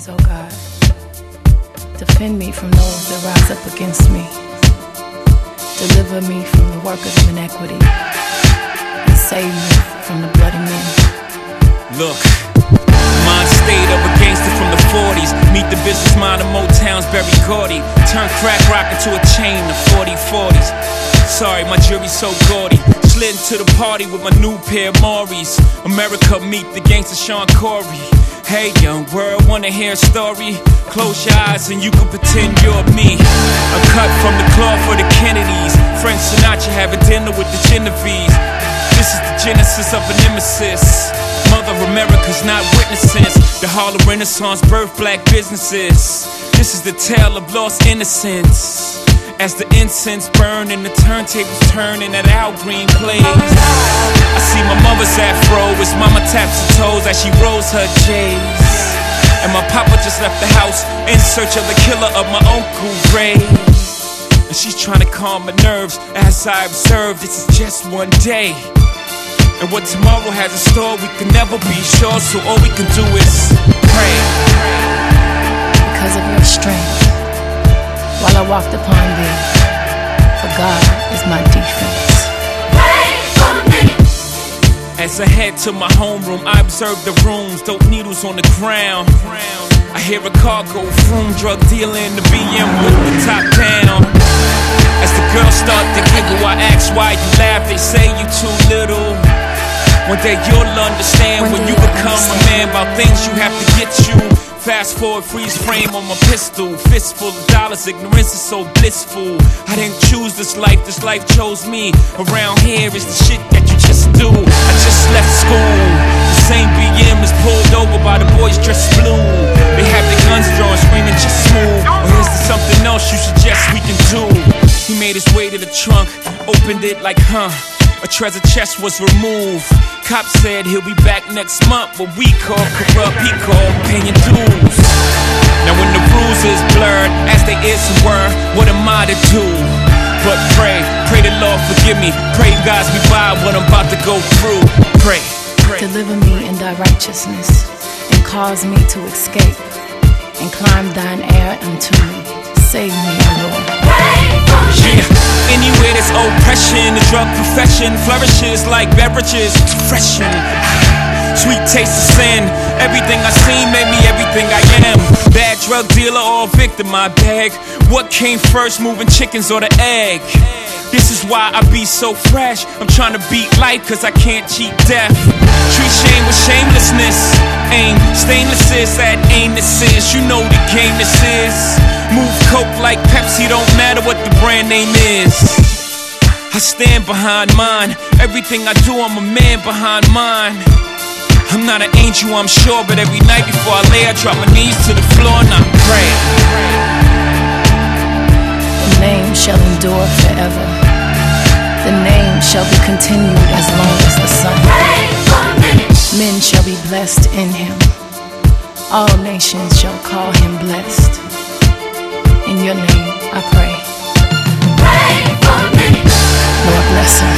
enemies, O God. Defend me from those that rise up against me. Deliver me from the workers of iniquity, and save me from the bloody men. Look, mine stayed up against it from the 40s. Meet the business mind of Motown's Berry Gordy. Turn crack rock into a chain of 40/40s. Sorry, my jury's so gaudy. Slid into the party with my new pair of Maury's. America meet the gangster Sean Corey. Hey, young world, wanna hear a story? Close your eyes and you can pretend you're me. I'm cut from the cloth for the Kennedys. Frank Sinatra having dinner with the Genovese. This is the genesis of a nemesis. Mother America's not witnessing the Harlem Renaissance birth black businesses. This is the tale of lost innocence. As the incense burn and the turntables turn and that Al Green plays, I see my mother's afro as mama taps her toes as she rolls her J's. And my papa just left the house in search of the killer of my Uncle Ray. And she's trying to calm my nerves as I observe this is just one day. And what tomorrow has in store we can never be sure, so all we can do is pray. Because of your strength, while I walked upon thee, for God is my defense. Pray for me. As I head to my homeroom, I observe the rooms, dope needles on the ground. I hear a car go vroom, drug dealing, the BM with the top down. As the girls start to giggle, I ask why you laugh, they say you too little. One day you'll understand when you become a man about things you have to get you. Fast forward, freeze frame on my pistol. Fistful of dollars, ignorance is so blissful. I didn't choose this life chose me. Around here is the shit that you just do. I just left school. The same BM is pulled over by the boys dressed blue. They have their guns drawn, screaming just move. Or is there something else you suggest we can do? He made his way to the trunk, opened it like a treasure chest was removed. Cop said he'll be back next month. What we call corrupt, he called paying dues. Now when the rules is blurred, as they is and were, what am I to do? But pray the Lord forgive me. Pray guides me by what I'm about to go through. Pray. Deliver me in thy righteousness, and cause me to escape, and climb thine air unto me. Save me, O Lord. Yeah, anywhere there's oppression, the drug profession flourishes like beverages. It's freshen. Sweet taste of sin. Everything I seen made me everything I am. Bad drug dealer or victim, my bag. What came first, moving chickens or the egg? This is why I be so fresh. I'm trying to beat life cause I can't cheat death. Treat shame with shamelessness. Aim stainless is that anus is. You know the game this is. Move coke like Pepsi, don't matter what the brand name is. I stand behind mine. Everything I do, I'm a man behind mine. I'm not an angel, I'm sure, but every night before I lay, I drop my knees to the floor and I pray. The name shall endure forever. The name shall be continued as long as the sun. Men shall be blessed in him. All nations shall call him blessed. In your name I pray. Pray for me. Lord bless him.